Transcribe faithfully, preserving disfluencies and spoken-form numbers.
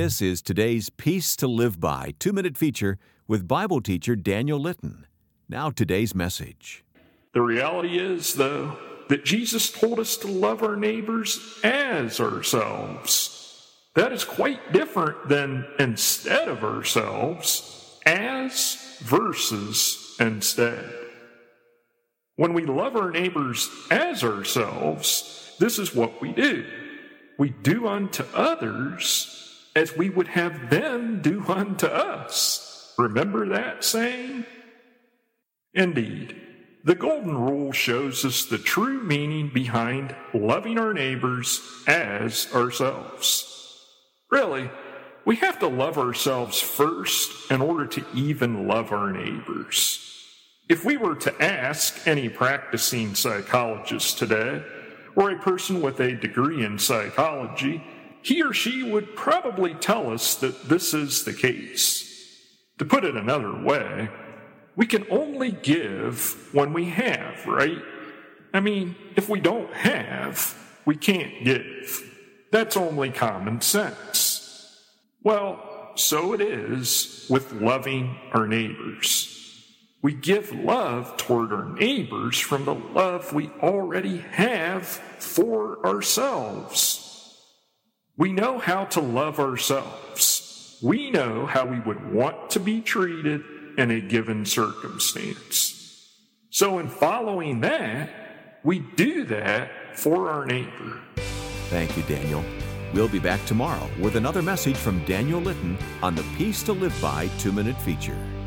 This is today's Peace to Live By two-minute feature with Bible teacher Daniel Litton. Now today's message. The reality is, though, that Jesus told us to love our neighbors as ourselves. That is quite different than instead of ourselves, as versus instead. When we love our neighbors as ourselves, this is what we do. We do unto others as we would have them do unto us. Remember that saying? Indeed, the Golden Rule shows us the true meaning behind loving our neighbors as ourselves. Really, we have to love ourselves first in order to even love our neighbors. If we were to ask any practicing psychologist today, or a person with a degree in psychology, he or she would probably tell us that this is the case. To put it another way, we can only give when we have, right? I mean, if we don't have, we can't give. That's only common sense. Well, so it is with loving our neighbors. We give love toward our neighbors from the love we already have for ourselves. We know how to love ourselves. We know how we would want to be treated in a given circumstance. So in following that, we do that for our neighbor. Thank you, Daniel. We'll be back tomorrow with another message from Daniel Litton on the Peace to Live By two-minute feature.